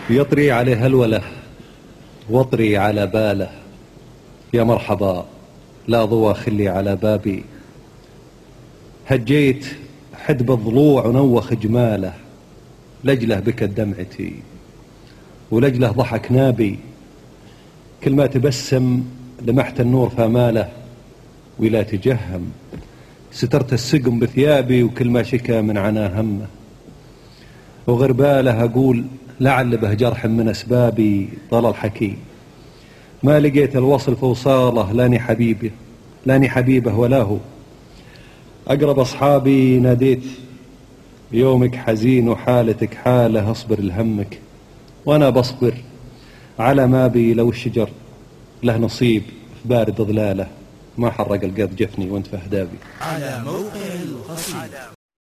يطري عليه هلوله واطري على باله، يا مرحبا لا ضوى خلي على بابي. هجيت حدب الضلوع ونوخ جماله، لجله بكت دمعتي ولجله ضحك نابي. كل ما تبسم لمحت النور فاماله، ولا تجهم سترت السقم بثيابي، وكل ما شكى من عنا همه. وغرباله أقول لعل به جرح من أسبابي، طال الحكي ما لقيت الوصل في وصاله، لاني حبيبه ولا هو. أقرب أصحابي ناديت يومك حزين وحالتك حاله، أصبر لهمك وأنا بصبر على ما بي. لو الشجر له نصيب في بارد ظلاله، ما حرق القط جفني وانت في أهدابي. على موقع القصيدة.